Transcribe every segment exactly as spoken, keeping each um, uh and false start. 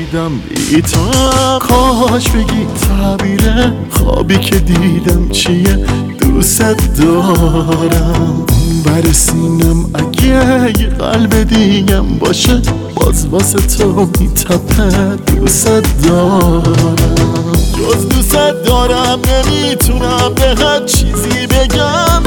خوابیدم بی تو. کاش بگی تعبیر خوابی که دیدم چیه، دوست دارم. بر سینم اگه یه قلب دیگم باشه، باز واسه تو میتپه، دوست دارم. جز دوست دارم نمیتونم به هر چیزی بگم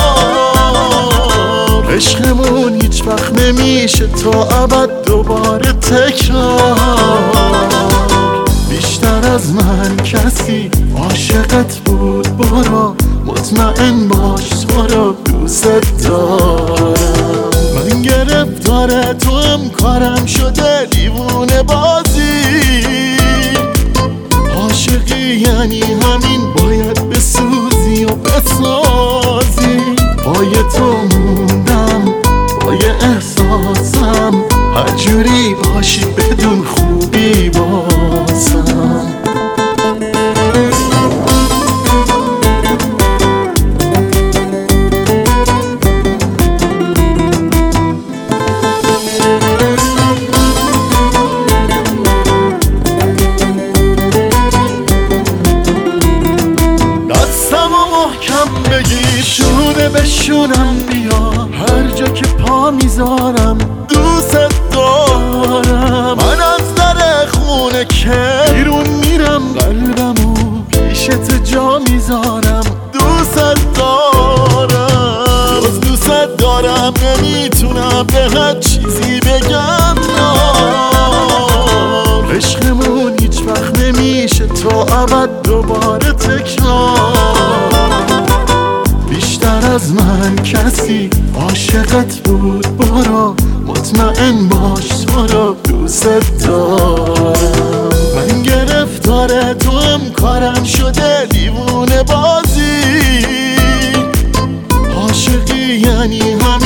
نه. عشقمون هیچ وقت نمیشه تا ابد دوباره تکرار. بیشتر از من کسی عاشقت بود، برو مطمئن باش تو رو دوست دارم. من گرفتار تو هم کارم شده دیوونه بازی. عاشقی یعنی همین، باید بسوزی و بسازی. پای تو موندم پای احساسم، هر جوری باشی بدون خوبی بازم. بگی شونه بشونم بیا، هر جا که پا میذارم دوست دارم. من از در خونه که بیرون میرم، قلبمو پیش تو جا میذارم، دوست دارم. جز دوست دارم نمیتونم به هر چیزی بگم نه. عشقمون هیچ وقت نمیشه تا ابد دوباره تکرار. بیشتر از من کسی عاشقت بود، برو مطمئن باش تو رو دوست دارم. من گرفتار تو هم کارم شده دیوونه بازی. عاشقی یعنی هم